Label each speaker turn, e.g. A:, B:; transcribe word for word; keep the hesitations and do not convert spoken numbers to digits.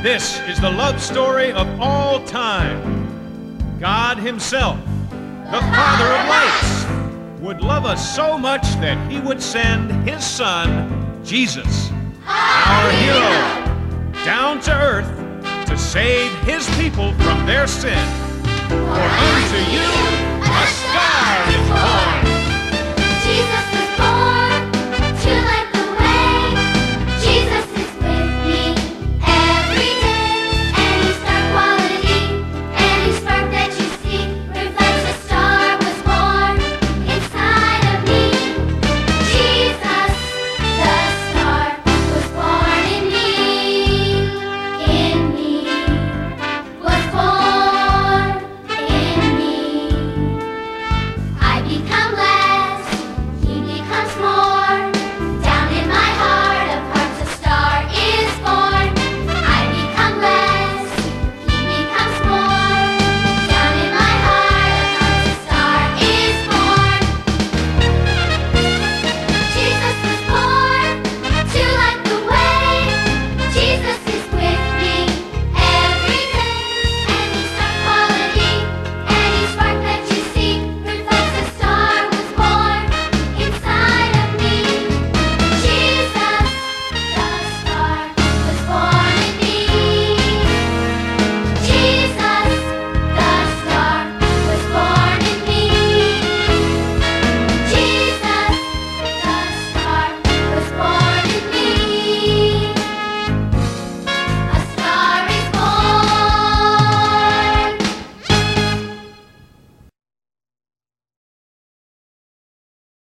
A: This is the love story of all time. God himself, the Father of lights, would love us so much that he would send his son, Jesus, our hero, down to earth to save his people from their sin. For unto you